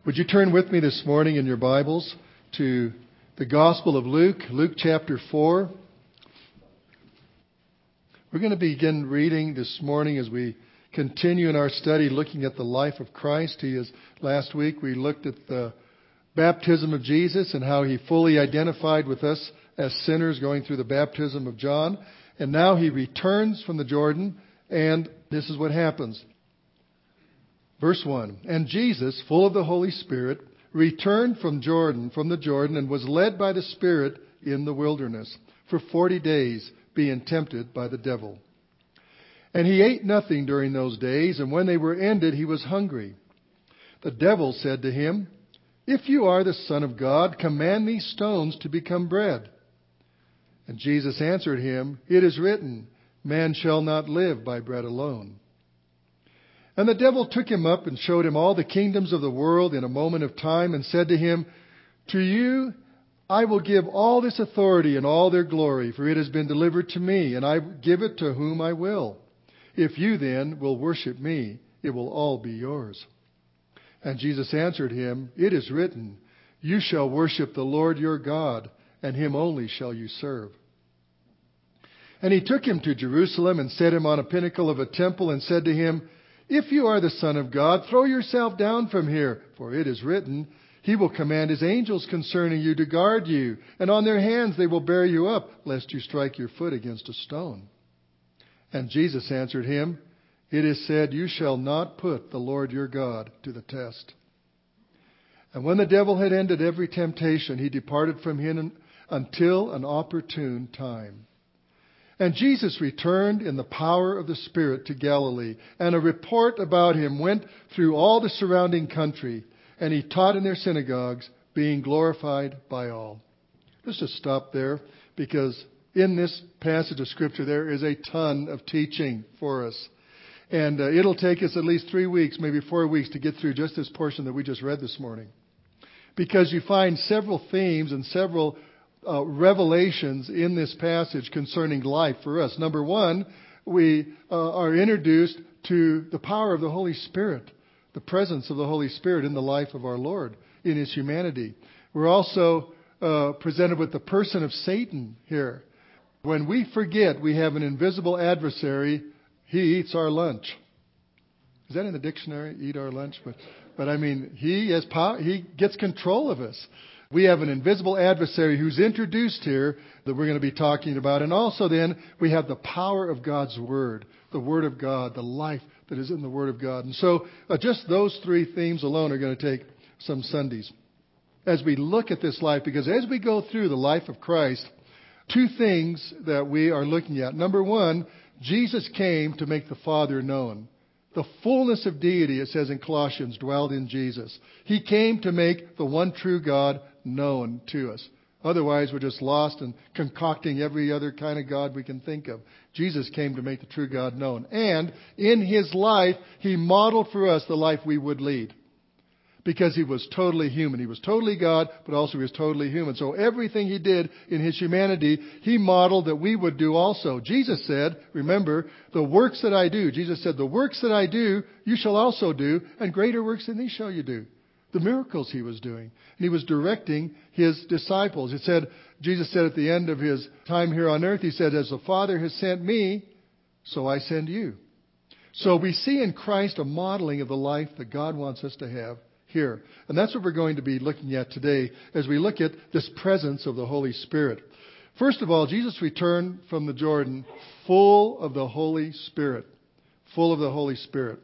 Would you turn with me this morning in your Bibles to the Gospel of Luke, Luke chapter 4. We're going to begin reading this morning as we continue in our study looking at the life of Christ. Last week we looked at the baptism of Jesus and how he fully identified with us as sinners going through the baptism of John. And now he returns from the Jordan, and this is what happens. Verse 1, And Jesus, full of the Holy Spirit, returned from the Jordan, and was led by the Spirit in the wilderness for 40 days, being tempted by the devil. And he ate nothing during those days, and when they were ended, he was hungry. The devil said to him, If you are the Son of God, command these stones to become bread. And Jesus answered him, It is written, Man shall not live by bread alone. And the devil took him up and showed him all the kingdoms of the world in a moment of time, and said to him, To you I will give all this authority and all their glory, for it has been delivered to me, and I give it to whom I will. If you then will worship me, it will all be yours. And Jesus answered him, It is written, You shall worship the Lord your God, and him only shall you serve. And he took him to Jerusalem and set him on a pinnacle of a temple and said to him, If you are the Son of God, throw yourself down from here, for it is written, He will command His angels concerning you to guard you, and on their hands they will bear you up, lest you strike your foot against a stone. And Jesus answered him, It is said, You shall not put the Lord your God to the test. And when the devil had ended every temptation, he departed from him until an opportune time. And Jesus returned in the power of the Spirit to Galilee, and a report about him went through all the surrounding country, and he taught in their synagogues, being glorified by all. Let's just stop there, because in this passage of Scripture there is a ton of teaching for us. And it'll take us at least 3 weeks, maybe 4 weeks, to get through just this portion that we just read this morning. Because you find several themes and several revelations in this passage concerning life for us. Number one, we are introduced to the power of the Holy Spirit, the presence of the Holy Spirit in the life of our Lord, in His humanity. We're also presented with the person of Satan here. When we forget we have an invisible adversary, he eats our lunch. Is that in the dictionary? Eat our lunch? But I mean, he has power. He gets control of us. We have an invisible adversary who's introduced here that we're going to be talking about. And also then we have the power of God's Word, the Word of God, the life that is in the Word of God. And so just those three themes alone are going to take some Sundays. As we look at this life, because as we go through the life of Christ, two things that we are looking at. Number one, Jesus came to make the Father known. The fullness of deity, it says in Colossians, dwelled in Jesus. He came to make the one true God known to us. Otherwise, we're just lost and concocting every other kind of God we can think of. Jesus came to make the true God known. And in His life, He modeled for us the life we would lead. Because He was totally human. He was totally God, but also He was totally human. So everything He did in His humanity, He modeled that we would do also. Jesus said, remember, the works that I do, Jesus said, the works that I do, you shall also do, and greater works than these shall you do. The miracles He was doing. And He was directing His disciples. Jesus said at the end of His time here on earth, He said, as the Father has sent me, so I send you. So we see in Christ a modeling of the life that God wants us to have here. And that's what we're going to be looking at today as we look at this presence of the Holy Spirit. First of all, Jesus returned from the Jordan full of the Holy Spirit. Full of the Holy Spirit.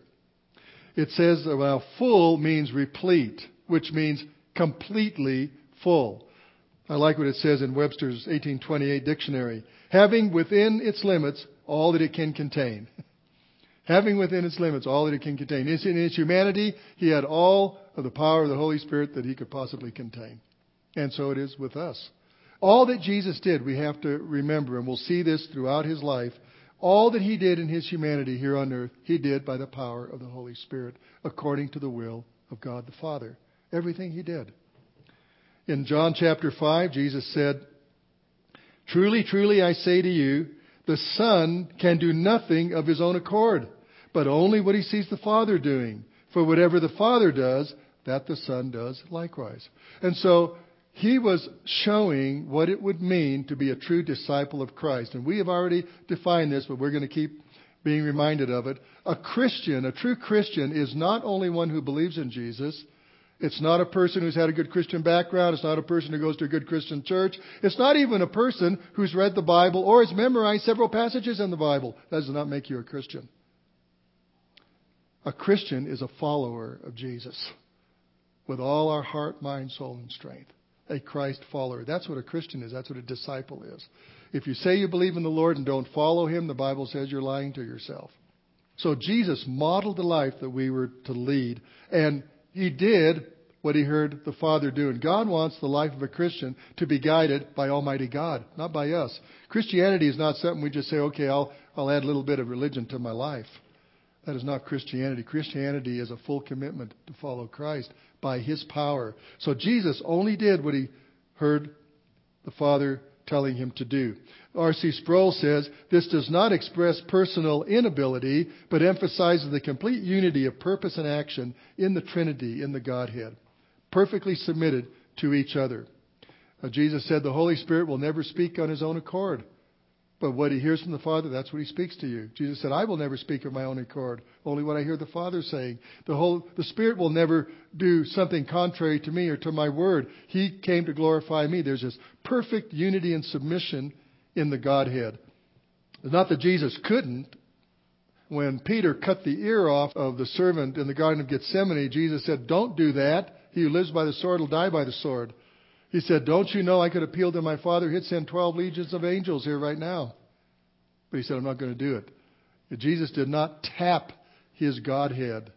It says, well, full means replete, which means completely full. I like what it says in Webster's 1828 dictionary. Having within its limits all that it can contain. Having within its limits all that it can contain. In His humanity, He had all of the power of the Holy Spirit that He could possibly contain. And so it is with us. All that Jesus did, we have to remember, and we'll see this throughout His life, all that He did in His humanity here on earth, He did by the power of the Holy Spirit, according to the will of God the Father. Everything He did. In John chapter 5, Jesus said, Truly, truly, I say to you, the Son can do nothing of His own accord, but only what He sees the Father doing. For whatever the Father does, that the Son does likewise. And so he was showing what it would mean to be a true disciple of Christ. And we have already defined this, but we're going to keep being reminded of it. A Christian, a true Christian, is not only one who believes in Jesus. It's not a person who's had a good Christian background. It's not a person who goes to a good Christian church. It's not even a person who's read the Bible or has memorized several passages in the Bible. That does not make you a Christian. A Christian is a follower of Jesus with all our heart, mind, soul, and strength. A Christ follower. That's what a Christian is. That's what a disciple is. If you say you believe in the Lord and don't follow Him, the Bible says you're lying to yourself. So Jesus modeled the life that we were to lead. And He did what He heard the Father do. And God wants the life of a Christian to be guided by Almighty God, not by us. Christianity is not something we just say, okay, I'll add a little bit of religion to my life. That is not Christianity. Christianity is a full commitment to follow Christ by His power. So Jesus only did what He heard the Father telling Him to do. R.C. Sproul says, this does not express personal inability, but emphasizes the complete unity of purpose and action in the Trinity, in the Godhead, perfectly submitted to each other. Jesus said the Holy Spirit will never speak on His own accord. But what He hears from the Father, that's what He speaks to you. Jesus said, I will never speak of my own accord, only what I hear the Father saying. The Spirit will never do something contrary to me or to my word. He came to glorify me. There's this perfect unity and submission in the Godhead. It's not that Jesus couldn't. When Peter cut the ear off of the servant in the Garden of Gethsemane, Jesus said, don't do that. He who lives by the sword will die by the sword. He said, don't you know I could appeal to my Father? He'd send 12 legions of angels here right now. But He said, I'm not going to do it. Jesus did not tap His Godhead.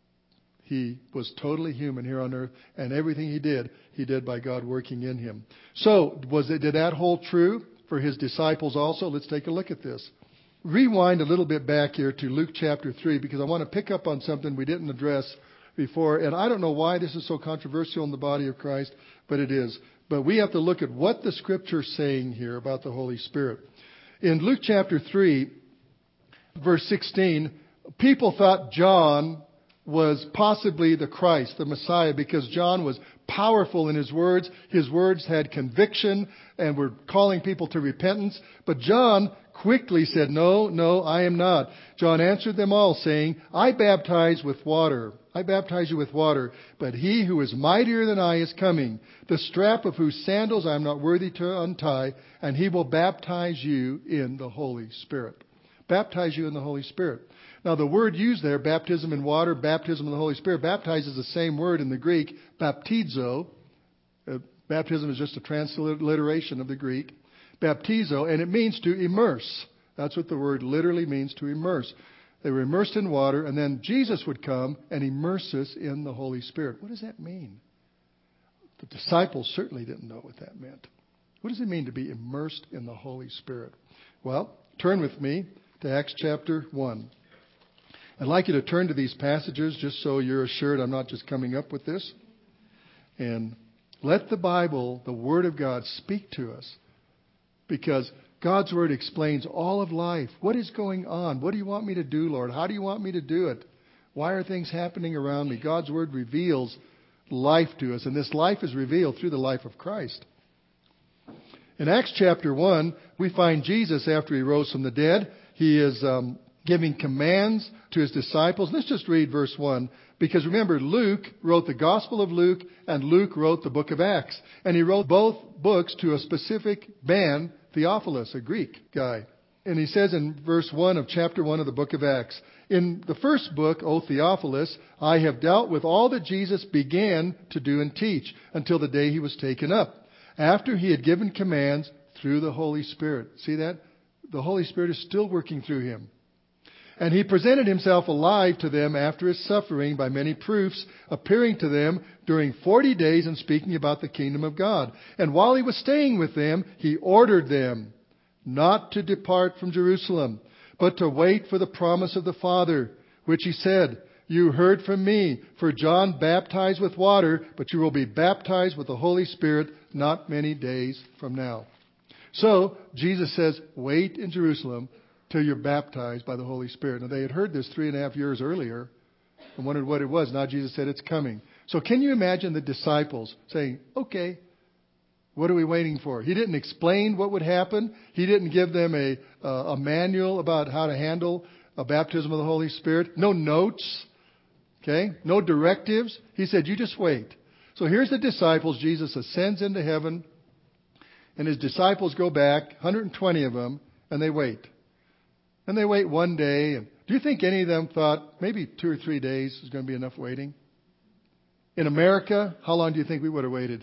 He was totally human here on earth, and everything He did by God working in Him. So, did that hold true for His disciples also? Let's take a look at this. Rewind a little bit back here to Luke chapter 3, because I want to pick up on something we didn't address before. And I don't know why this is so controversial in the body of Christ, but it is. But we have to look at what the Scripture is saying here about the Holy Spirit. In Luke chapter 3, verse 16, people thought John was possibly the Christ, the Messiah, because John was powerful in his words. His words had conviction and were calling people to repentance. But John quickly said, no, I am not. John answered them all, saying, I baptize you with water, but He who is mightier than I is coming, the strap of whose sandals I am not worthy to untie, and He will baptize you in the Holy Spirit. Baptize you in the Holy Spirit. Now, the word used there, baptism in water, baptism in the Holy Spirit, baptize is the same word in the Greek, baptizo. Baptism is just a transliteration of the Greek. Baptizo, and it means to immerse. That's what the word literally means, to immerse. They were immersed in water, and then Jesus would come and immerse us in the Holy Spirit. What does that mean? The disciples certainly didn't know what that meant. What does it mean to be immersed in the Holy Spirit? Well, turn with me to Acts chapter 1. I'd like you to turn to these passages just so you're assured I'm not just coming up with this. And let the Bible, the Word of God, speak to us. Because God's Word explains all of life. What is going on? What do you want me to do, Lord? How do you want me to do it? Why are things happening around me? God's Word reveals life to us. And this life is revealed through the life of Christ. In Acts chapter 1, we find Jesus after He rose from the dead. He is giving commands to His disciples. Let's just read verse 1. Because remember, Luke wrote the Gospel of Luke and Luke wrote the book of Acts. And he wrote both books to a specific man, Theophilus, a Greek guy. And he says in verse 1 of chapter 1 of the book of Acts, in the first book, O Theophilus, I have dealt with all that Jesus began to do and teach until the day He was taken up, after He had given commands through the Holy Spirit. See that? The Holy Spirit is still working through Him. And He presented Himself alive to them after His suffering by many proofs, appearing to them during 40 days and speaking about the kingdom of God. And while He was staying with them, He ordered them not to depart from Jerusalem, but to wait for the promise of the Father, which He said, you heard from me, for John baptized with water, but you will be baptized with the Holy Spirit not many days from now. So, Jesus says, wait in Jerusalem till you're baptized by the Holy Spirit. Now, they had heard this 3.5 years earlier and wondered what it was. Now Jesus said it's coming. So can you imagine the disciples saying, okay, what are we waiting for? He didn't explain what would happen. He didn't give them a manual about how to handle a baptism of the Holy Spirit. No notes. Okay? No directives. He said, you just wait. So here's the disciples. Jesus ascends into heaven. And his disciples go back, 120 of them, and they wait. And they wait one day. And do you think any of them thought maybe 2 or 3 days is going to be enough waiting? In America, how long do you think we would have waited?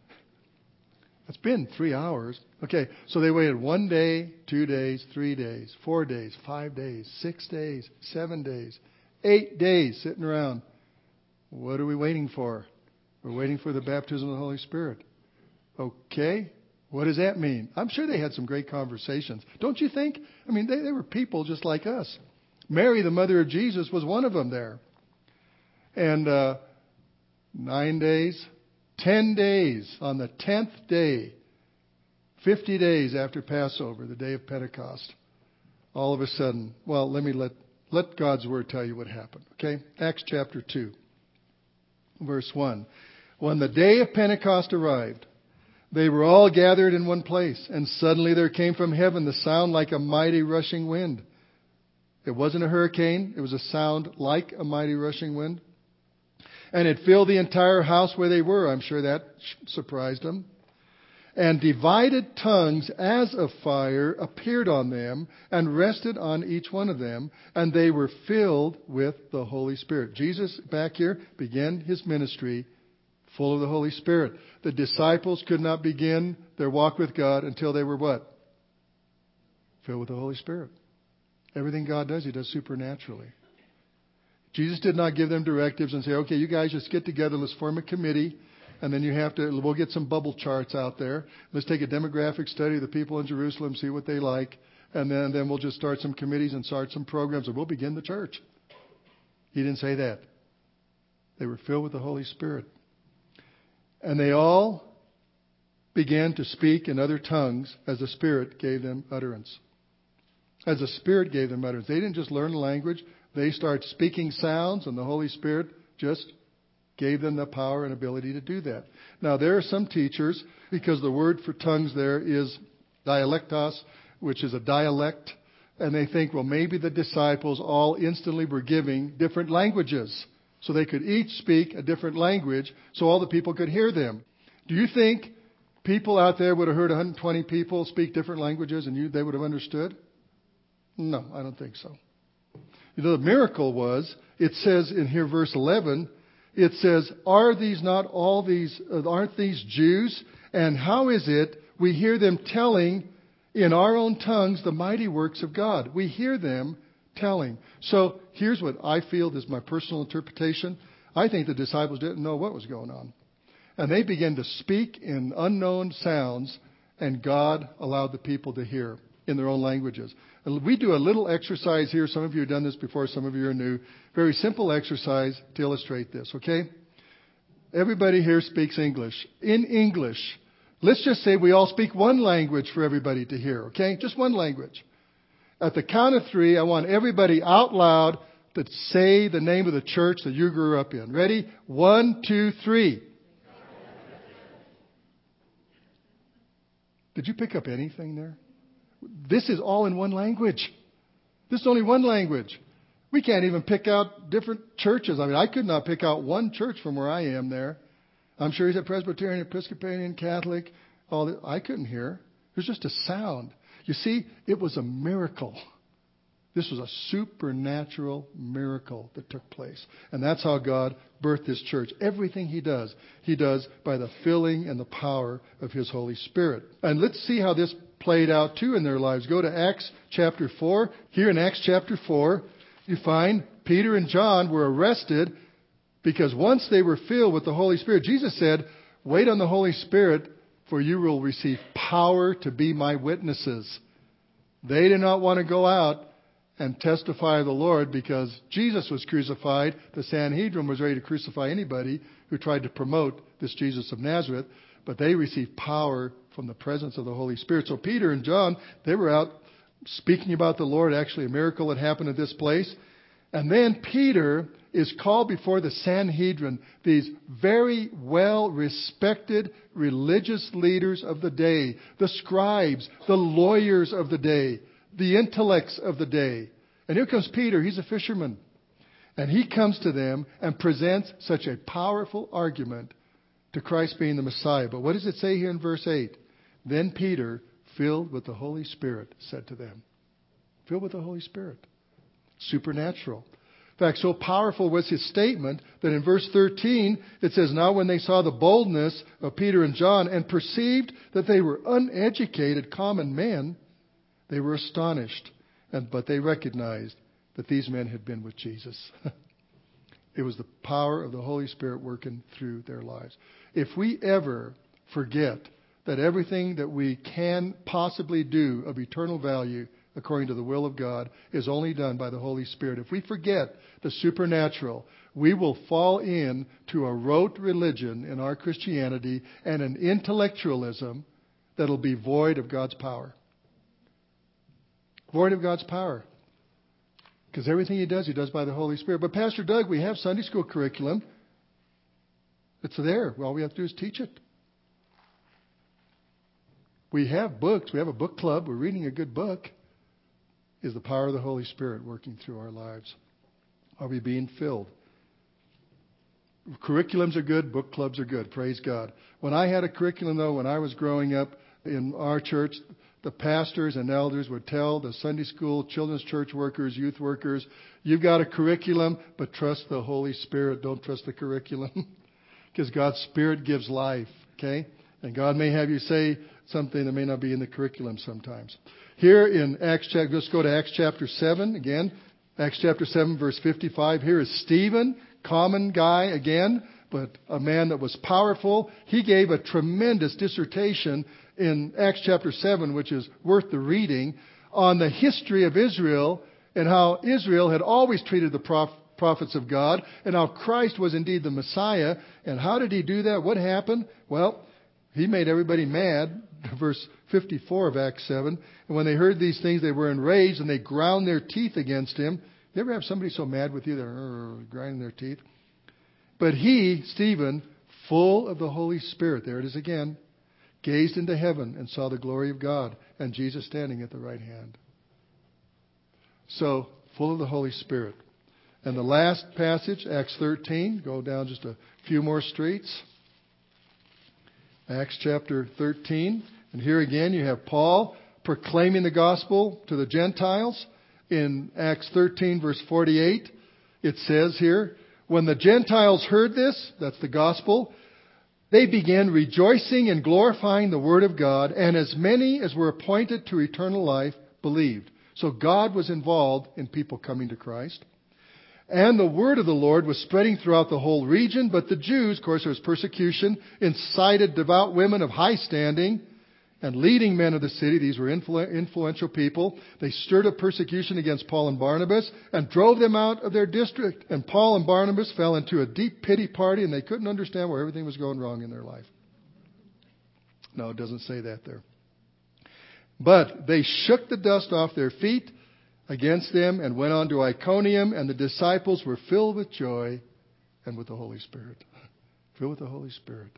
It's been 3 hours. Okay, so they waited 1 day, 2 days, 3 days, 4 days, 5 days, 6 days, 7 days, 8 days sitting around. What are we waiting for? We're waiting for the baptism of the Holy Spirit. Okay, what does that mean? I'm sure they had some great conversations. Don't you think? I mean, they were people just like us. Mary, the mother of Jesus, was one of them there. And 9 days, 10 days, on the 10th day, 50 days after Passover, the day of Pentecost, all of a sudden, well, let God's Word tell you what happened. Okay? Acts chapter 2, verse 1. When the day of Pentecost arrived, they were all gathered in one place, and suddenly there came from heaven the sound like a mighty rushing wind. It wasn't a hurricane. It was a sound like a mighty rushing wind. And it filled the entire house where they were. I'm sure that surprised them. And divided tongues as of fire appeared on them and rested on each one of them. And they were filled with the Holy Spirit. Jesus, back here, began his ministry full of the Holy Spirit. The disciples could not begin their walk with God until they were what? Filled with the Holy Spirit. Everything God does, he does supernaturally. Jesus did not give them directives and say, okay, you guys just get together, let's form a committee, and then we'll get some bubble charts out there. Let's take a demographic study of the people in Jerusalem, see what they like, and then we'll just start some committees and start some programs, and we'll begin the church. He didn't say that. They were filled with the Holy Spirit. And they all began to speak in other tongues as the Spirit gave them utterance. As the Spirit gave them utterance. They didn't just learn the language. They started speaking sounds, and the Holy Spirit just gave them the power and ability to do that. Now, there are some teachers, because the word for tongues there is dialectos, which is a dialect, and they think, well, maybe the disciples all instantly were giving different languages, so they could each speak a different language, so all the people could hear them. Do you think people out there would have heard 120 people speak different languages and they would have understood? No, I don't think so. You know, the miracle was, it says in here, verse 11, it says, aren't these Jews? And how is it we hear them telling in our own tongues the mighty works of God? We hear them telling. So here's what I feel is my personal interpretation. I think the disciples didn't know what was going on. And they began to speak in unknown sounds, and God allowed the people to hear in their own languages. And we do a little exercise here. Some of you have done this before. Some of you are new. Very simple exercise to illustrate this, okay? Everybody here speaks English. In English, let's just say we all speak one language for everybody to hear, okay? Just one language. At the count of 3, I want everybody out loud to say the name of the church that you grew up in. Ready? 1, 2, 3. Did you pick up anything there? This is all in one language. This is only one language. We can't even pick out different churches. I mean, I could not pick out one church from where I am there. I'm sure he's a Presbyterian, Episcopalian, Catholic. I couldn't hear. It was just a sound. You see, it was a miracle. This was a supernatural miracle that took place. And that's how God birthed His church. Everything He does by the filling and the power of His Holy Spirit. And let's see how this played out too in their lives. Go to Acts chapter 4. Here in Acts chapter 4, you find Peter and John were arrested because once they were filled with the Holy Spirit, Jesus said, wait on the Holy Spirit, for you will receive power to be my witnesses. They did not want to go out and testify of the Lord because Jesus was crucified. The Sanhedrin was ready to crucify anybody who tried to promote this Jesus of Nazareth. But they received power from the presence of the Holy Spirit. So Peter and John, they were out speaking about the Lord. Actually, a miracle had happened at this place. And then Peter is called before the Sanhedrin, these very well-respected religious leaders of the day, the scribes, the lawyers of the day, the intellects of the day. And here comes Peter. He's a fisherman. And he comes to them and presents such a powerful argument to Christ being the Messiah. But what does it say here in verse 8? Then Peter, filled with the Holy Spirit, said to them. Filled with the Holy Spirit. Supernatural. In fact, so powerful was his statement that in verse 13 it says, now when they saw the boldness of Peter and John and perceived that they were uneducated common men, they were astonished. But they recognized that these men had been with Jesus. It was the power of the Holy Spirit working through their lives. If we ever forget that everything that we can possibly do of eternal value according to the will of God is only done by the Holy Spirit. If we forget the supernatural, we will fall into a rote religion in our Christianity and an intellectualism that'll be void of God's power. Void of God's power. Because everything he does by the Holy Spirit. But Pastor Doug, we have Sunday school curriculum. It's there. All we have to do is teach it. We have books. We have a book club. We're reading a good book. Is the power of the Holy Spirit working through our lives? Are we being filled? Curriculums are good. Book clubs are good. Praise God. When I had a curriculum, though, when I was growing up in our church, the pastors and elders would tell the Sunday school, children's church workers, youth workers, you've got a curriculum, but trust the Holy Spirit. Don't trust the curriculum. Because God's Spirit gives life. Okay? And God may have you say something that may not be in the curriculum sometimes. Here in Acts chapter, let's go to Acts chapter 7 again. Acts chapter 7 verse 55. Here is Stephen, common guy again, but a man that was powerful. He gave a tremendous dissertation in Acts chapter 7, which is worth the reading, on the history of Israel and how Israel had always treated the prophets of God and how Christ was indeed the Messiah. And how did he do that? What happened? Well, he made everybody mad. Verse 54 of Acts 7. And when they heard these things, they were enraged and they ground their teeth against him. You ever have somebody so mad with you they're grinding their teeth? But he, Stephen, full of the Holy Spirit, there it is again, gazed into heaven and saw the glory of God and Jesus standing at the right hand. So, full of the Holy Spirit. And the last passage, Acts 13, go down just a few more streets. Acts chapter 13. And here again you have Paul proclaiming the gospel to the Gentiles. In Acts 13 verse 48, it says here, when the Gentiles heard this, that's the gospel, they began rejoicing and glorifying the word of God, and as many as were appointed to eternal life believed. So God was involved in people coming to Christ. And the word of the Lord was spreading throughout the whole region, but the Jews, of course there was persecution, incited devout women of high standing and leading men of the city. These were influential people. They stirred up persecution against Paul and Barnabas and drove them out of their district. And Paul and Barnabas fell into a deep pity party, and they couldn't understand why everything was going wrong in their life. No, it doesn't say that there. But they shook the dust off their feet against them and went on to Iconium, and the disciples were filled with joy and with the Holy Spirit. Filled with the Holy Spirit.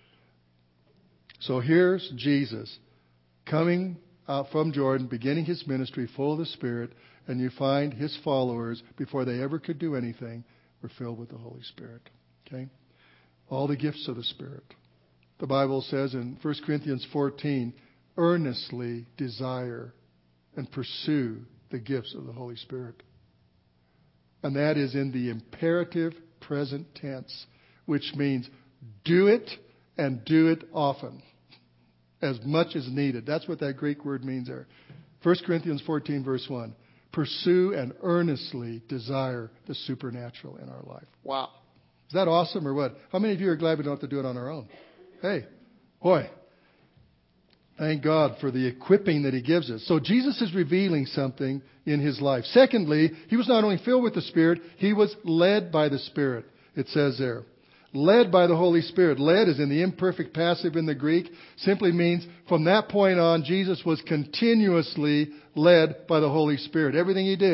So here's Jesus coming out from Jordan, beginning his ministry full of the Spirit, and you find his followers, before they ever could do anything, were filled with the Holy Spirit. Okay? All the gifts of the Spirit. The Bible says in 1 Corinthians 14, earnestly desire and pursue the gifts of the Holy Spirit. And that is in the imperative present tense, which means do it and do it often, as much as needed. That's what that Greek word means there. 1 Corinthians 14 verse 1. Pursue and earnestly desire the supernatural in our life. Wow. Is that awesome or what? How many of you are glad we don't have to do it on our own? Hey, boy. Thank God for the equipping that he gives us. So Jesus is revealing something in his life. Secondly, he was not only filled with the Spirit, he was led by the Spirit. It says there. Led by the Holy Spirit. Led is in the imperfect passive in the Greek. Simply means from that point on, Jesus was continuously led by the Holy Spirit. Everything he did,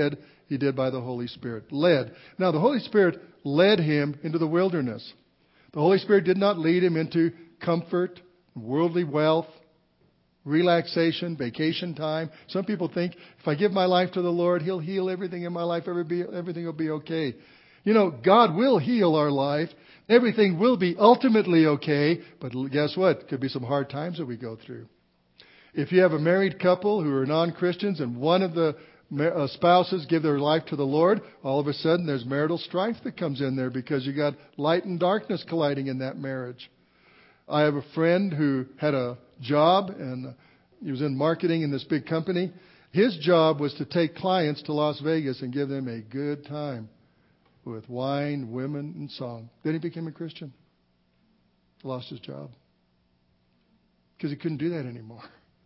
He did by the Holy Spirit. Led. Now, the Holy Spirit led him into the wilderness. The Holy Spirit did not lead him into comfort, worldly wealth, relaxation, vacation time. Some people think if I give my life to the Lord, He'll heal everything in my life. Everything will be okay. You know, God will heal our life. Everything will be ultimately okay. But guess what? Could be some hard times that we go through. If you have a married couple who are non-Christians and one of the spouses give their life to the Lord, all of a sudden there's marital strife that comes in there because you got light and darkness colliding in that marriage. I have a friend who had a job and he was in marketing in this big company. His job was to take clients to Las Vegas and give them a good time with wine, women, and song. Then he became a Christian. Lost his job because he couldn't do that anymore.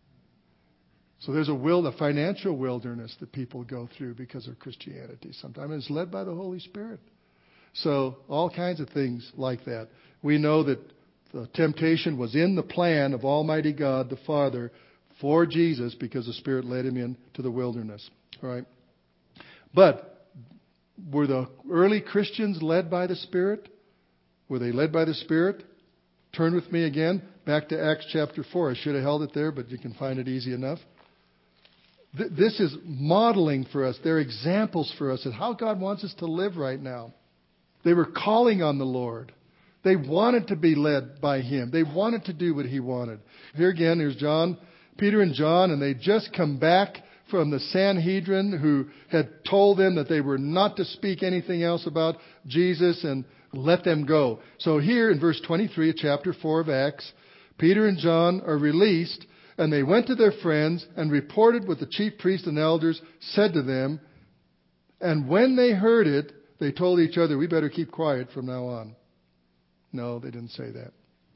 So there's a financial wilderness that people go through because of Christianity. Sometimes it's led by the Holy Spirit. So all kinds of things like that. We know that the temptation was in the plan of Almighty God, the Father, for Jesus because the Spirit led him into the wilderness. All right. But were the early Christians led by the Spirit? Were they led by the Spirit? Turn with me again back to Acts chapter 4. I should have held it there, but you can find it easy enough. This is modeling for us. They're examples for us of how God wants us to live right now. They were calling on the Lord. They wanted to be led by Him. They wanted to do what He wanted. Here again, here's Peter and John, and they just come back from the Sanhedrin who had told them that they were not to speak anything else about Jesus and let them go. So here in verse 23 of chapter 4 of Acts, Peter and John are released, and they went to their friends and reported what the chief priests and elders said to them. And when they heard it, they told each other, we better keep quiet from now on. No, they didn't say that.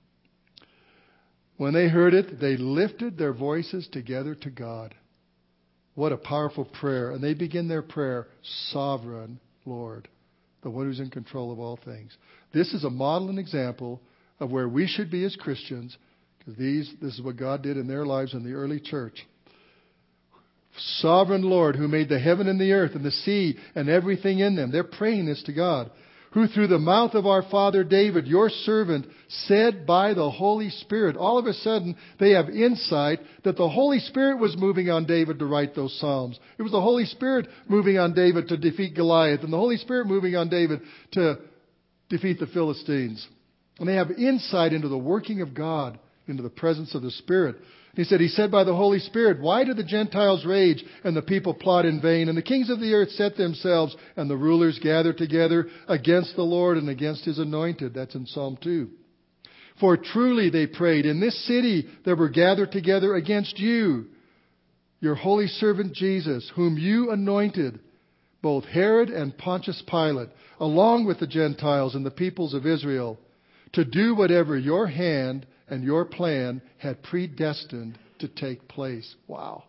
When they heard it, they lifted their voices together to God. What a powerful prayer. And they begin their prayer, Sovereign Lord, the one who's in control of all things. This is a model and example of where we should be as Christians, because this is what God did in their lives in the early church. Sovereign Lord, who made the heaven and the earth and the sea and everything in them. They're praying this to God. Who through the mouth of our father David, your servant, said by the Holy Spirit. All of a sudden, they have insight that the Holy Spirit was moving on David to write those Psalms. It was the Holy Spirit moving on David to defeat Goliath, and the Holy Spirit moving on David to defeat the Philistines. And they have insight into the working of God, into the presence of the Spirit. He said by the Holy Spirit, why do the Gentiles rage and the people plot in vain? And the kings of the earth set themselves and the rulers gather together against the Lord and against His anointed. That's in Psalm 2. For truly, they prayed, in this city there were gathered together against you, your holy servant Jesus, whom you anointed, both Herod and Pontius Pilate, along with the Gentiles and the peoples of Israel, to do whatever your hand and your plan had predestined to take place. Wow.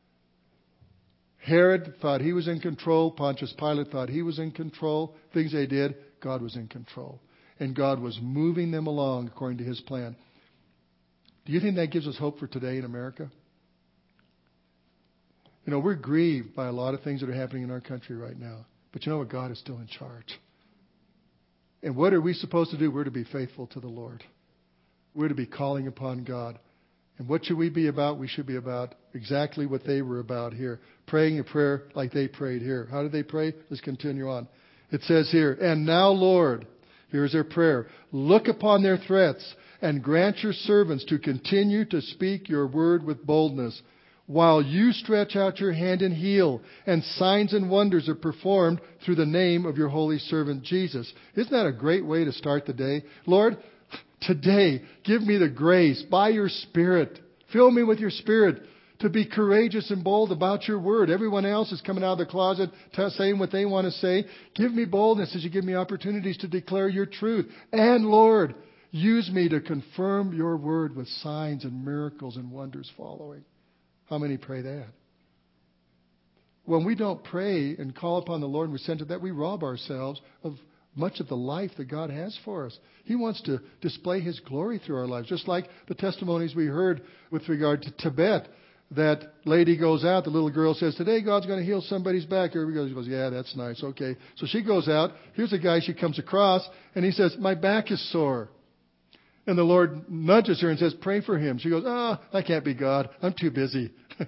Herod thought he was in control. Pontius Pilate thought he was in control. Things they did, God was in control. And God was moving them along according to His plan. Do you think that gives us hope for today in America? You know, we're grieved by a lot of things that are happening in our country right now. But you know what? God is still in charge. And what are we supposed to do? We're to be faithful to the Lord. We're to be calling upon God. And what should we be about? We should be about exactly what they were about here. Praying a prayer like they prayed here. How did they pray? Let's continue on. It says here, and now, Lord, here's their prayer. Look upon their threats and grant your servants to continue to speak your word with boldness, while you stretch out your hand and heal, and signs and wonders are performed through the name of your holy servant Jesus. Isn't that a great way to start the day? Lord, today, give me the grace by your Spirit. Fill me with your Spirit to be courageous and bold about your word. Everyone else is coming out of the closet saying what they want to say. Give me boldness as you give me opportunities to declare your truth. And Lord, use me to confirm your word with signs and miracles and wonders following. How many pray that? When we don't pray and call upon the Lord and we send to that, we rob ourselves of much of the life that God has for us. He wants to display His glory through our lives. Just like the testimonies we heard with regard to Tibet. that lady goes out. The little girl says, today God's going to heal somebody's back. Everybody goes, yeah, that's nice. Okay. So she goes out. Here's a guy she comes across, and he says, my back is sore. And the Lord nudges her and says, pray for him. She goes, I can't be God. I'm too busy.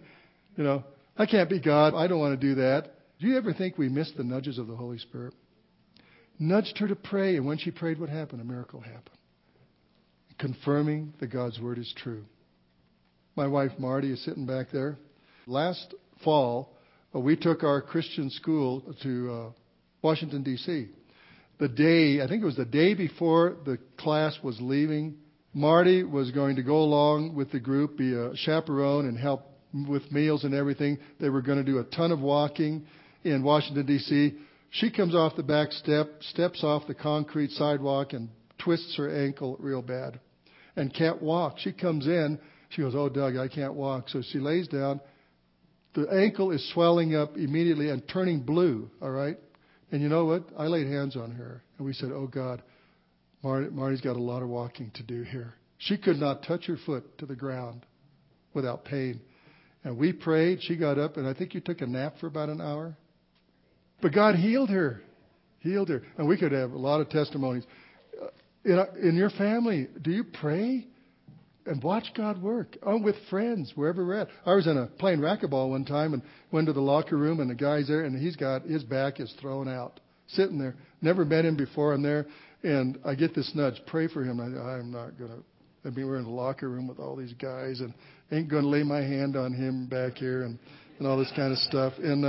I can't be God. I don't want to do that. Do you ever think we miss the nudges of the Holy Spirit? Nudged her to pray, and when she prayed, what happened? A miracle happened. Confirming that God's Word is true. My wife Marty is sitting back there. Last fall, we took our Christian school to Washington, D.C. I think it was the day before the class was leaving, Marty was going to go along with the group, be a chaperone and help with meals and everything. They were going to do a ton of walking in Washington, D.C. She comes off the back steps off the concrete sidewalk and twists her ankle real bad and can't walk. She comes in. She goes, oh, Doug, I can't walk. So she lays down. The ankle is swelling up immediately and turning blue, all right? And you know what? I laid hands on her, and we said, oh, God, Marty's got a lot of walking to do here. She could not touch her foot to the ground without pain. And we prayed. She got up, and I think you took a nap for about an hour. But God healed her. Healed her. And we could have a lot of testimonies. In your family, do you pray and watch God work? Oh, with friends, wherever we're at. I was playing racquetball one time and went to the locker room, and the guy's there, and he's got his back is thrown out, sitting there. Never met him before. I'm there, and I get this nudge. Pray for him. I'm not going to. We're in the locker room with all these guys, and ain't going to lay my hand on him back here and all this kind of stuff.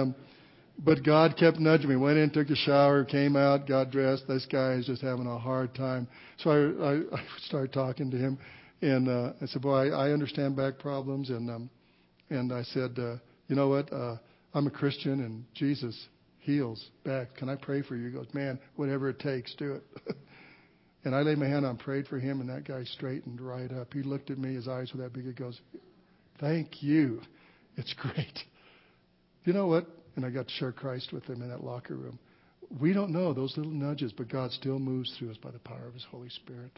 But God kept nudging me. Went in, took a shower, came out, got dressed. This guy is just having a hard time. So I started talking to him, and I said, boy, I understand back problems. And I said, you know what? I'm a Christian, and Jesus heals back. Can I pray for you? He goes, man, whatever it takes, do it. And I laid my hand on, prayed for him, and that guy straightened right up. He looked at me, his eyes were that big. He goes, thank you. It's great. You know what? And I got to share Christ with him in that locker room. We don't know those little nudges, but God still moves through us by the power of His Holy Spirit.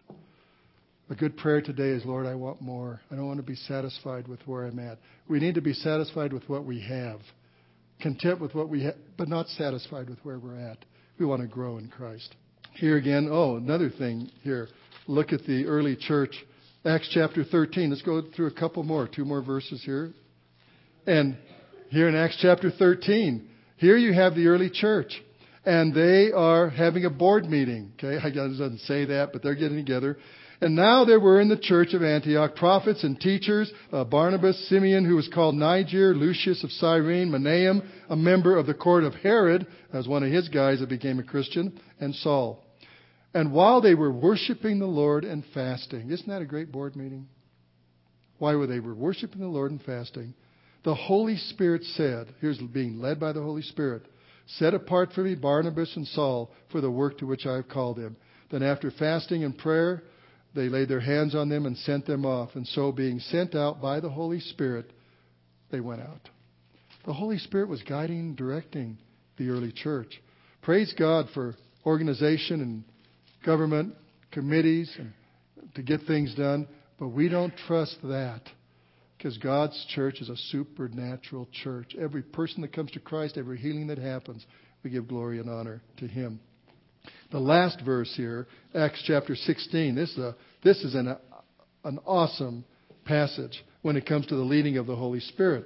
A good prayer today is, Lord, I want more. I don't want to be satisfied with where I'm at. We need to be satisfied with what we have, content with what we have, but not satisfied with where we're at. We want to grow in Christ. Here again, another thing here. Look at the early church, Acts chapter 13. Let's go through a couple more, 2 more verses here. And here in Acts chapter 13, here you have the early church, and they are having a board meeting. Okay, I guess it doesn't say that, but they're getting together. And now there were in the church of Antioch prophets and teachers, Barnabas, Simeon, who was called Niger, Lucius of Cyrene, Manaen, a member of the court of Herod, as one of his guys that became a Christian, and Saul. And while they were worshiping the Lord and fasting, isn't that a great board meeting? While they were worshiping the Lord and fasting, the Holy Spirit said, here's being led by the Holy Spirit, set apart for me Barnabas and Saul for the work to which I have called them. Then after fasting and prayer, they laid their hands on them and sent them off. And so being sent out by the Holy Spirit, they went out. The Holy Spirit was guiding and directing the early church. Praise God for organization and government committees and to get things done. But we don't trust that. Because God's church is a supernatural church. Every person that comes to Christ, every healing that happens, we give glory and honor to Him. The last verse here, Acts chapter 16. This is an awesome passage when it comes to the leading of the Holy Spirit.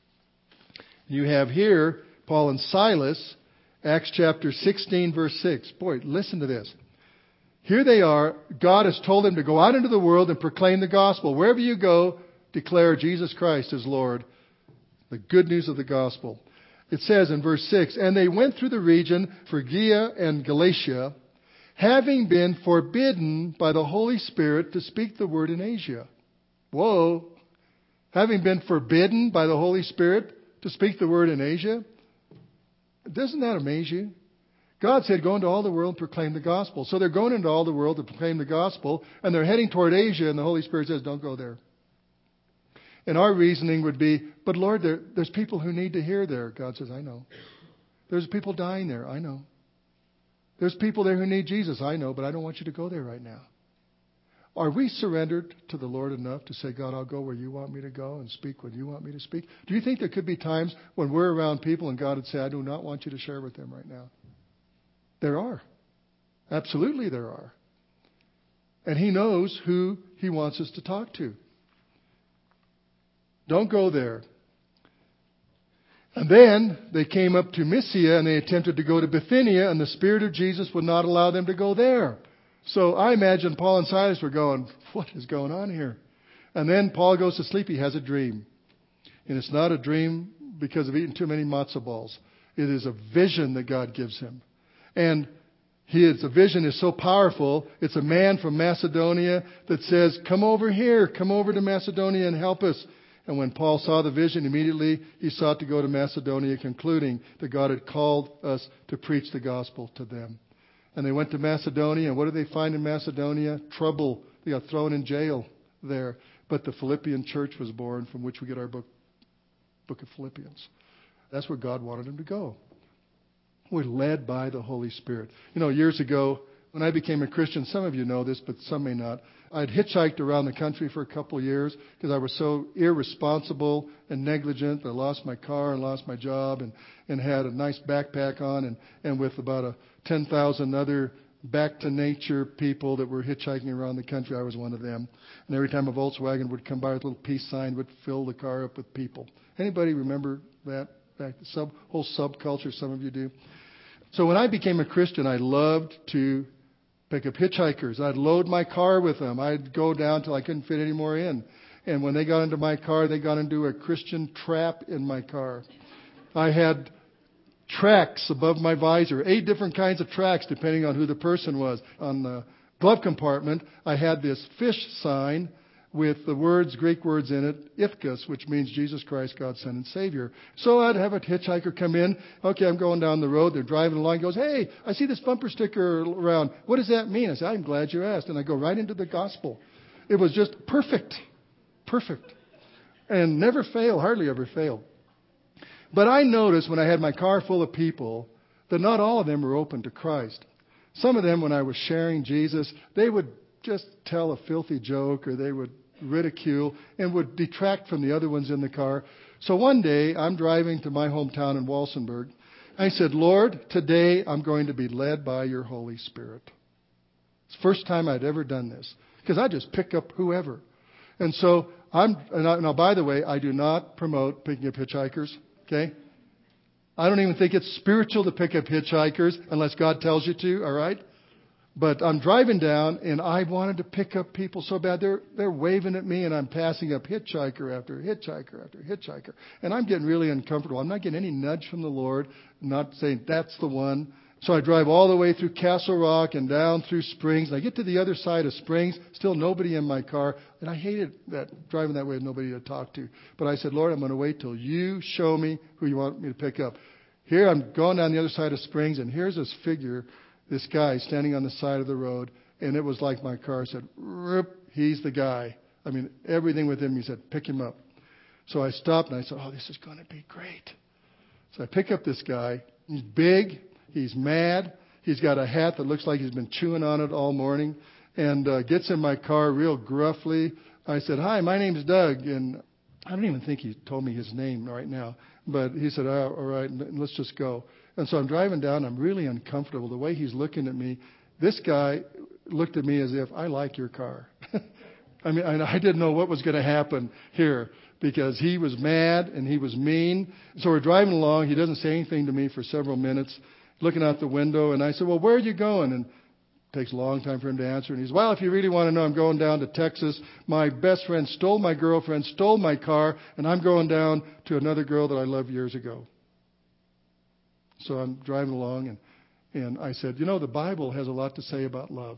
You have here Paul and Silas, Acts chapter 16, verse 6. Boy, listen to this. Here they are. God has told them to go out into the world and proclaim the gospel. Wherever you go, declare Jesus Christ as Lord. The good news of the gospel. It says in verse 6, and they went through the region, Phrygia and Galatia, having been forbidden by the Holy Spirit to speak the word in Asia. Whoa. Having been forbidden by the Holy Spirit to speak the word in Asia? Doesn't that amaze you? God said, go into all the world and proclaim the gospel. So they're going into all the world to proclaim the gospel, and they're heading toward Asia, and the Holy Spirit says, don't go there. And our reasoning would be, but Lord, there's people who need to hear there. God says, I know. There's people dying there. I know. There's people there who need Jesus. I know, but I don't want you to go there right now. Are we surrendered to the Lord enough to say, God, I'll go where you want me to go and speak when you want me to speak? Do you think there could be times when we're around people and God would say, I do not want you to share with them right now? There are. Absolutely there are. And He knows who He wants us to talk to. Don't go there. And then they came up to Mysia and they attempted to go to Bithynia, and the Spirit of Jesus would not allow them to go there. So I imagine Paul and Silas were going, what is going on here? And then Paul goes to sleep. He has a dream. And it's not a dream because of eating too many matzo balls. It is a vision that God gives him. And the vision is so powerful. It's a man from Macedonia that says, come over here, come over to Macedonia and help us. And when Paul saw the vision, immediately he sought to go to Macedonia, concluding that God had called us to preach the gospel to them. And they went to Macedonia, and what did they find in Macedonia? Trouble. They got thrown in jail there. But the Philippian church was born, from which we get our book of Philippians. That's where God wanted them to go. We're led by the Holy Spirit. Years ago, when I became a Christian, some of you know this, but some may not, I'd hitchhiked around the country for a couple of years because I was so irresponsible and negligent. I lost my car and lost my job and had a nice backpack on and with about 10,000 other back to nature people that were hitchhiking around the country. I was one of them. And every time a Volkswagen would come by with a little peace sign, would fill the car up with people. Anybody remember that? Whole subculture, some of you do. So when I became a Christian, I loved to pick up hitchhikers. I'd load my car with them. I'd go down till I couldn't fit any more in. And when they got into my car, they got into a Christian trap in my car. I had tracks above my visor, 8 different kinds of tracks depending on who the person was. On the glove compartment, I had this fish sign with the Greek words in it, Ithkus, which means Jesus Christ, God's Son and Savior. So I'd have a hitchhiker come in. Okay, I'm going down the road. They're driving along. He goes, hey, I see this bumper sticker around. What does that mean? I said, I'm glad you asked. And I go right into the gospel. It was just perfect. Perfect. And never failed, hardly ever failed. But I noticed when I had my car full of people that not all of them were open to Christ. Some of them, when I was sharing Jesus, they would just tell a filthy joke or they would ridicule and would detract from the other ones in the car. So one day, I'm driving to my hometown in Walsenburg. I said, Lord, today I'm going to be led by your Holy Spirit. It's the first time I'd ever done this because I just pick up whoever. And so now, by the way, I do not promote picking up hitchhikers. Okay? I don't even think it's spiritual to pick up hitchhikers unless God tells you to, all right? But I'm driving down, and I wanted to pick up people so bad. They're waving at me, and I'm passing up hitchhiker after hitchhiker after hitchhiker. And I'm getting really uncomfortable. I'm not getting any nudge from the Lord. I'm not saying that's the one. So I drive all the way through Castle Rock and down through Springs. And I get to the other side of Springs, still nobody in my car. And I hated that, driving that way with nobody to talk to. But I said, Lord, I'm going to wait till you show me who you want me to pick up. Here I'm going down the other side of Springs, and here's this figure, this guy standing on the side of the road. And it was like my car said, he's the guy. I mean, everything with him, he said, pick him up. So I stopped, and I said, this is going to be great. So I pick up this guy. He's big. He's mad. He's got a hat that looks like he's been chewing on it all morning, and gets in my car real gruffly. I said, hi, my name's Doug. And I don't even think he told me his name right now. But he said, all right, let's just go. And so I'm driving down. I'm really uncomfortable. The way he's looking at me, this guy looked at me as if, I like your car. I mean, I didn't know what was going to happen here because he was mad and he was mean. So we're driving along. He doesn't say anything to me for several minutes, looking out the window. And I said, well, where are you going? And it takes a long time for him to answer. And he says, well, if you really want to know, I'm going down to Texas. My best friend stole my girlfriend, stole my car, and I'm going down to another girl that I loved years ago. So I'm driving along, and I said, the Bible has a lot to say about love.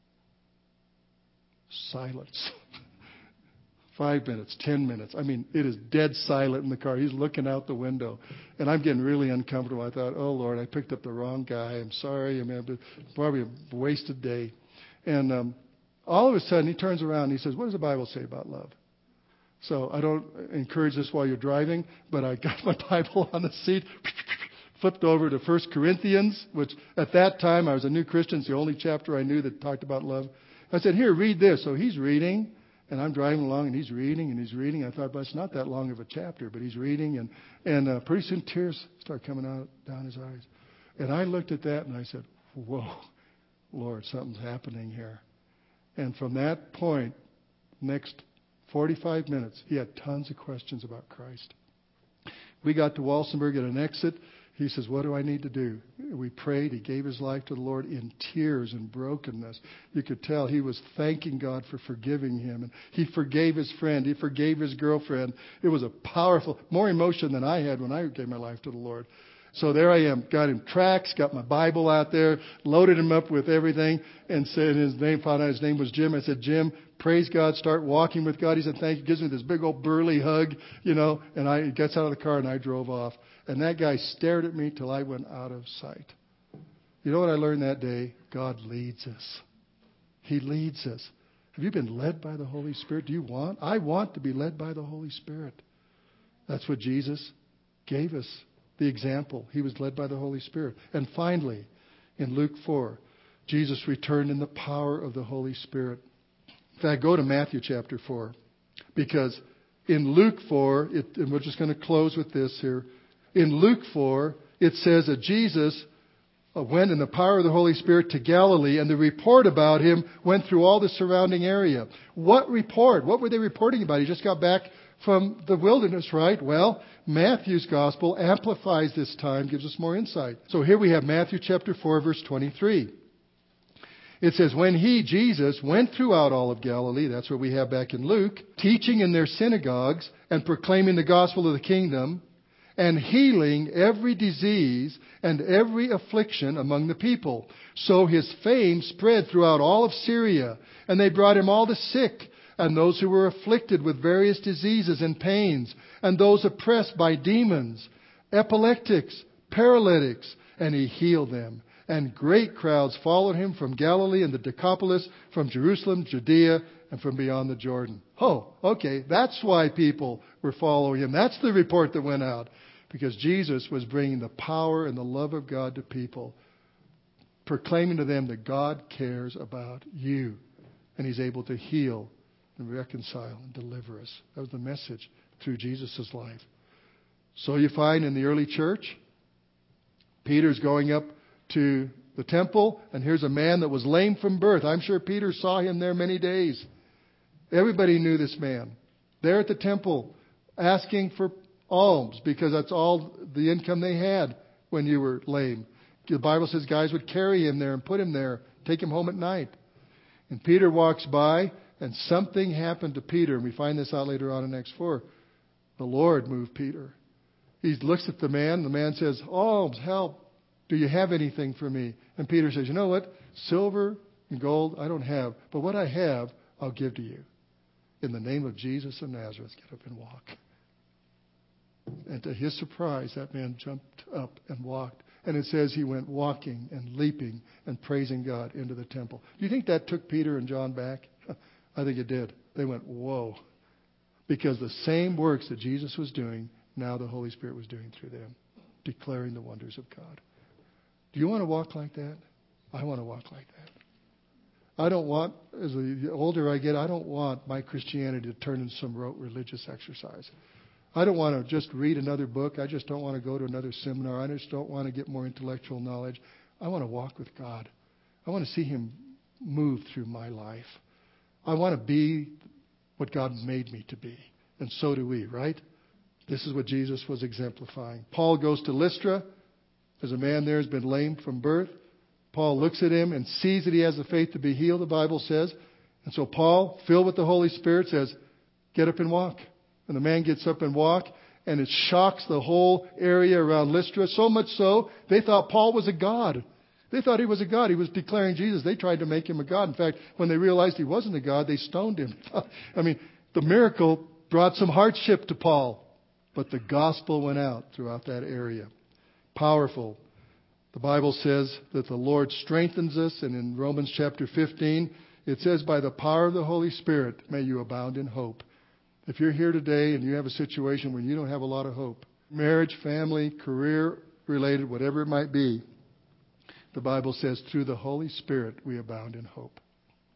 Silence. 5 minutes, 10 minutes. I mean, it is dead silent in the car. He's looking out the window. And I'm getting really uncomfortable. I thought, oh, Lord, I picked up the wrong guy. I'm sorry. I mean, probably a wasted day. And all of a sudden, he turns around and he says, what does the Bible say about love? So I don't encourage this while you're driving, but I got my Bible on the seat, flipped over to 1 Corinthians, which at that time, I was a new Christian. It's the only chapter I knew that talked about love. I said, here, read this. So he's reading, and I'm driving along, and he's reading, and he's reading. I thought, well, it's not that long of a chapter, but he's reading, and pretty soon tears start coming out down his eyes. And I looked at that, and I said, whoa, Lord, something's happening here. And from that point, next 45 minutes, he had tons of questions about Christ. We got to Walsenburg at an exit. He says, what do I need to do? We prayed. He gave his life to the Lord in tears and brokenness. You could tell he was thanking God for forgiving him. And he forgave his friend. He forgave his girlfriend. It was a powerful, more emotion than I had when I gave my life to the Lord. So there I am, got him tracts, got my Bible out there, loaded him up with everything, and said found out his name was Jim. I said, Jim, praise God, start walking with God. He said, thank you. Gives me this big old burly hug, and he gets out of the car and I drove off. And that guy stared at me till I went out of sight. You know what I learned that day? God leads us. He leads us. Have you been led by the Holy Spirit? I want to be led by the Holy Spirit. That's what Jesus gave us. The example. He was led by the Holy Spirit. And finally, in Luke 4, Jesus returned in the power of the Holy Spirit. In fact, go to Matthew chapter 4. Because in Luke 4, and we're just going to close with this here. In Luke 4, it says that Jesus went in the power of the Holy Spirit to Galilee, and the report about him went through all the surrounding area. What report? What were they reporting about? He just got back from the wilderness, right? Well, Matthew's gospel amplifies this time, gives us more insight. So here we have Matthew chapter 4, verse 23. It says, when he, Jesus, went throughout all of Galilee, that's what we have back in Luke, teaching in their synagogues and proclaiming the gospel of the kingdom and healing every disease and every affliction among the people. So his fame spread throughout all of Syria, and they brought him all the sick and those who were afflicted with various diseases and pains, and those oppressed by demons, epileptics, paralytics, and he healed them. And great crowds followed him from Galilee and the Decapolis, from Jerusalem, Judea, and from beyond the Jordan. Oh, okay, that's why people were following him. That's the report that went out. Because Jesus was bringing the power and the love of God to people, proclaiming to them that God cares about you, and he's able to heal and reconcile and deliver us. That was the message through Jesus' life. So you find in the early church, Peter's going up to the temple, and here's a man that was lame from birth. I'm sure Peter saw him there many days. Everybody knew this man. There at the temple, asking for alms, because that's all the income they had when you were lame. The Bible says guys would carry him there and put him there, take him home at night. And Peter walks by, and something happened to Peter, and we find this out later on in Acts 4. The Lord moved Peter. He looks at the man says, alms, help. Do you have anything for me? And Peter says, you know what? Silver and gold I don't have, but what I have, I'll give to you. In the name of Jesus of Nazareth, get up and walk. And to his surprise, that man jumped up and walked. And it says he went walking and leaping and praising God into the temple. Do you think that took Peter and John back? I think it did. They went, whoa. Because the same works that Jesus was doing, now the Holy Spirit was doing through them, declaring the wonders of God. Do you want to walk like that? I want to walk like that. I don't want, as the older I get, I don't want my Christianity to turn into some rote religious exercise. I don't want to just read another book. I just don't want to go to another seminar. I just don't want to get more intellectual knowledge. I want to walk with God. I want to see him move through my life. I want to be what God made me to be. And so do we, right? This is what Jesus was exemplifying. Paul goes to Lystra. There's a man there who's been lame from birth. Paul looks at him and sees that he has the faith to be healed, the Bible says. And so Paul, filled with the Holy Spirit, says, get up and walk. And the man gets up and walks, and it shocks the whole area around Lystra. So much so, they thought Paul was a god. They thought he was a god. He was declaring Jesus. They tried to make him a god. In fact, when they realized he wasn't a god, they stoned him. I mean, the miracle brought some hardship to Paul. But the gospel went out throughout that area. Powerful. The Bible says that the Lord strengthens us. And in Romans chapter 15, it says, by the power of the Holy Spirit, may you abound in hope. If you're here today and you have a situation where you don't have a lot of hope, marriage, family, career related, whatever it might be, the Bible says through the Holy Spirit we abound in hope.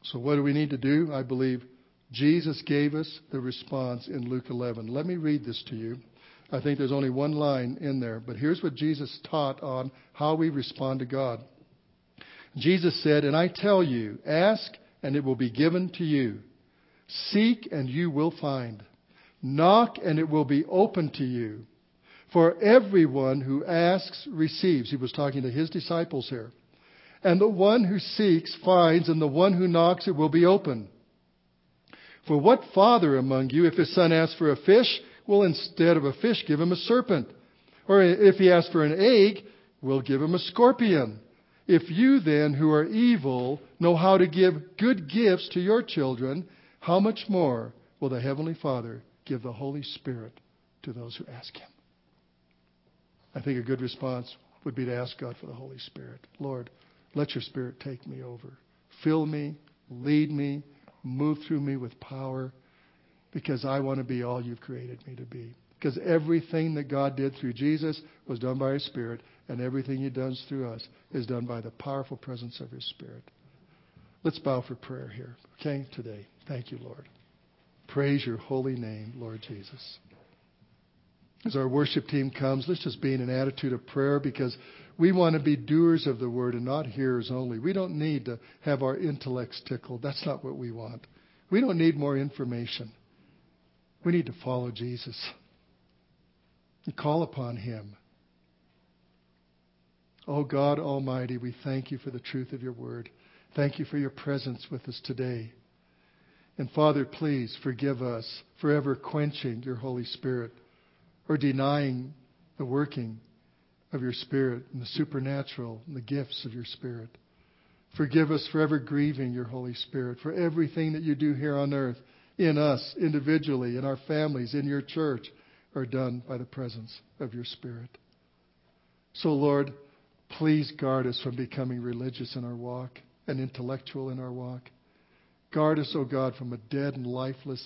So what do we need to do? I believe Jesus gave us the response in Luke 11. Let me read this to you. I think there's only one line in there, but here's what Jesus taught on how we respond to God. Jesus said, "And I tell you, ask and it will be given to you. Seek and you will find. Knock and it will be open to you. For everyone who asks receives." He was talking to his disciples here. "And the one who seeks finds, and the one who knocks it will be open. For what father among you, if his son asks for a fish, will instead of a fish give him a serpent? Or if he asks for an egg, will give him a scorpion? If you then, who are evil, know how to give good gifts to your children, how much more will the Heavenly Father give the Holy Spirit to those who ask Him?" I think a good response would be to ask God for the Holy Spirit. Lord, let your Spirit take me over. Fill me, lead me, move through me with power, because I want to be all you've created me to be. Because everything that God did through Jesus was done by His Spirit, and everything He does through us is done by the powerful presence of His Spirit. Let's bow for prayer here, okay, today. Thank you, Lord. Praise your holy name, Lord Jesus. As our worship team comes, let's just be in an attitude of prayer, because we want to be doers of the Word and not hearers only. We don't need to have our intellects tickled. That's not what we want. We don't need more information. We need to follow Jesus and call upon Him. Oh God Almighty, we thank you for the truth of your Word. Thank you for your presence with us today. And Father, please forgive us for ever quenching your Holy Spirit or denying the working of your Spirit and the supernatural and the gifts of your Spirit. Forgive us for ever grieving your Holy Spirit, for everything that you do here on earth, in us, individually, in our families, in your church, are done by the presence of your Spirit. So, Lord, please guard us from becoming religious in our walk and intellectual in our walk. Guard us, O God, from a dead and lifeless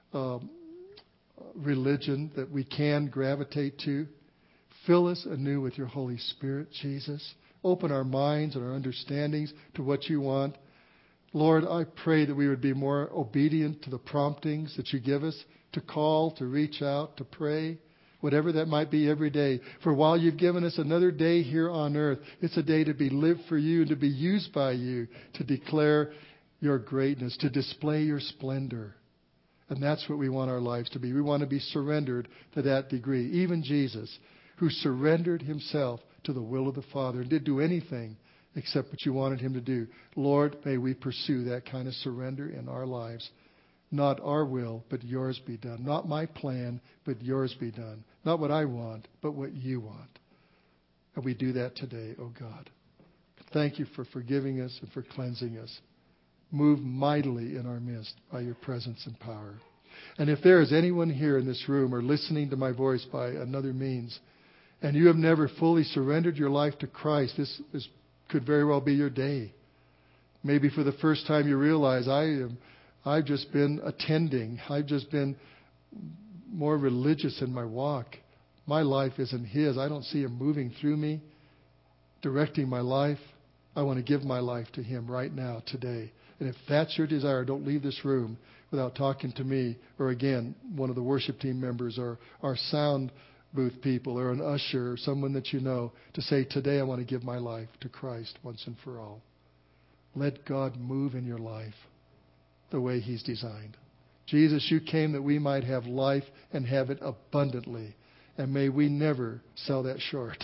religion that we can gravitate to. Fill us anew with your Holy Spirit, Jesus. Open our minds and our understandings to what you want. Lord, I pray that we would be more obedient to the promptings that you give us to call, to reach out, to pray, whatever that might be every day. For while you've given us another day here on earth, it's a day to be lived for you and to be used by you to declare your greatness, to display your splendor. And that's what we want our lives to be. We want to be surrendered to that degree. Even Jesus, who surrendered himself to the will of the Father and didn't do anything except what you wanted him to do. Lord, may we pursue that kind of surrender in our lives. Not our will, but yours be done. Not my plan, but yours be done. Not what I want, but what you want. And we do that today, oh God. Thank you for forgiving us and for cleansing us. Move mightily in our midst by your presence and power. And if there is anyone here in this room or listening to my voice by another means, and you have never fully surrendered your life to Christ, this could very well be your day. Maybe for the first time you realize, I've just been attending. I've just been more religious in my walk. My life isn't His. I don't see Him moving through me, directing my life. I want to give my life to Him right now, today. And if that's your desire, don't leave this room without talking to me or, again, one of the worship team members or our sound booth people or an usher or someone that you know to say, today I want to give my life to Christ once and for all. Let God move in your life the way He's designed. Jesus, you came that we might have life and have it abundantly. And may we never sell that short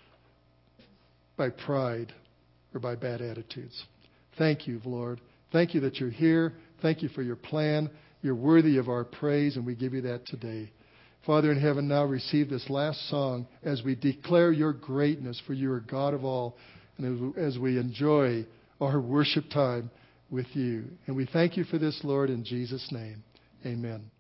by pride or by bad attitudes. Thank you, Lord. Thank you that you're here. Thank you for your plan. You're worthy of our praise, and we give you that today. Father in heaven, now receive this last song as we declare your greatness, for you are God of all, and as we enjoy our worship time with you. And we thank you for this, Lord, in Jesus' name. Amen.